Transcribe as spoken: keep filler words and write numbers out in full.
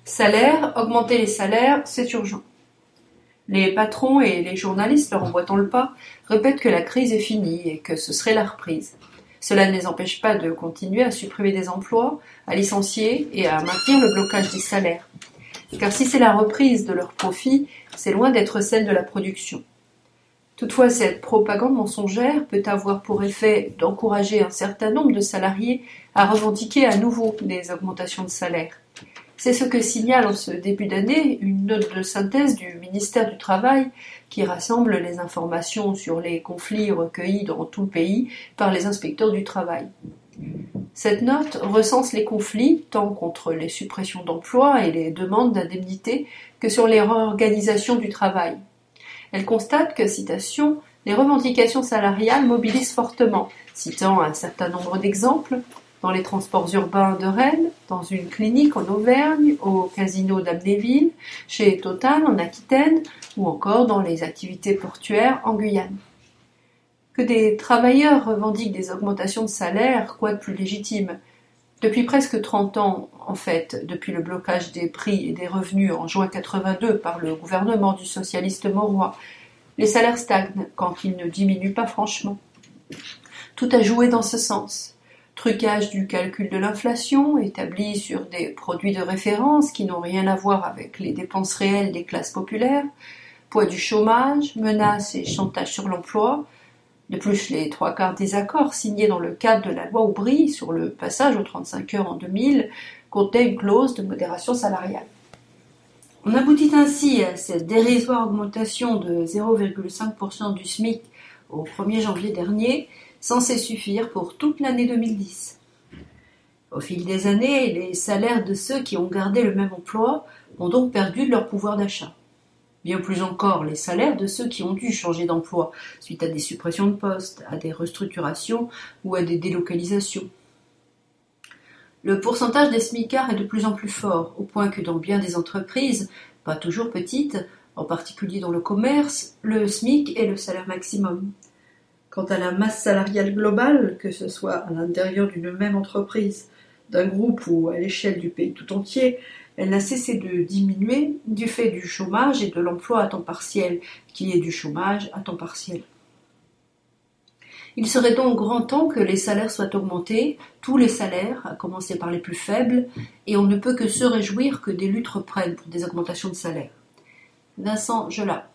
Salaire, augmenter les salaires, c'est urgent. Les patrons et les journalistes, leur emboîtant le pas, répètent que la crise est finie et que ce serait la reprise. Cela ne les empêche pas de continuer à supprimer des emplois, à licencier et à maintenir le blocage des salaires. Car si c'est la reprise de leurs profits, c'est loin d'être celle de la production. Toutefois, cette propagande mensongère peut avoir pour effet d'encourager un certain nombre de salariés à revendiquer à nouveau des augmentations de salaire. C'est ce que signale en ce début d'année une note de synthèse du ministère du Travail qui rassemble les informations sur les conflits recueillis dans tout le pays par les inspecteurs du travail. Cette note recense les conflits tant contre les suppressions d'emplois et les demandes d'indemnité que sur les réorganisations du travail. Elle constate que, citation, les revendications salariales mobilisent fortement, citant un certain nombre d'exemples, dans les transports urbains de Rennes, dans une clinique en Auvergne, au casino d'Amnéville, chez Total en Aquitaine, ou encore dans les activités portuaires en Guyane. Que des travailleurs revendiquent des augmentations de salaire, quoi de plus légitime? Depuis presque trente ans, en fait, depuis le blocage des prix et des revenus en juin quatre-vingt-deux par le gouvernement du socialiste Mauroy, les salaires stagnent quand ils ne diminuent pas franchement. Tout a joué dans ce sens. Trucage du calcul de l'inflation, établi sur des produits de référence qui n'ont rien à voir avec les dépenses réelles des classes populaires, poids du chômage, menaces et chantage sur l'emploi. De plus, les trois quarts des accords signés dans le cadre de la loi Aubry sur le passage aux trente-cinq heures en deux mille contenaient une clause de modération salariale. On aboutit ainsi à cette dérisoire augmentation de zéro virgule cinq pour cent du SMIC au premier janvier dernier, censé suffire pour toute l'année deux mille dix. Au fil des années, les salaires de ceux qui ont gardé le même emploi ont donc perdu de leur pouvoir d'achat. Bien plus encore, les salaires de ceux qui ont dû changer d'emploi suite à des suppressions de postes, à des restructurations ou à des délocalisations. Le pourcentage des smicards est de plus en plus fort, au point que dans bien des entreprises, pas toujours petites, en particulier dans le commerce, le SMIC est le salaire maximum. Quant à la masse salariale globale, que ce soit à l'intérieur d'une même entreprise, d'un groupe ou à l'échelle du pays tout entier, elle n'a cessé de diminuer du fait du chômage et de l'emploi à temps partiel, qui est du chômage à temps partiel. Il serait donc grand temps que les salaires soient augmentés, tous les salaires, à commencer par les plus faibles, et on ne peut que se réjouir que des luttes reprennent pour des augmentations de salaire. Vincent Gelat.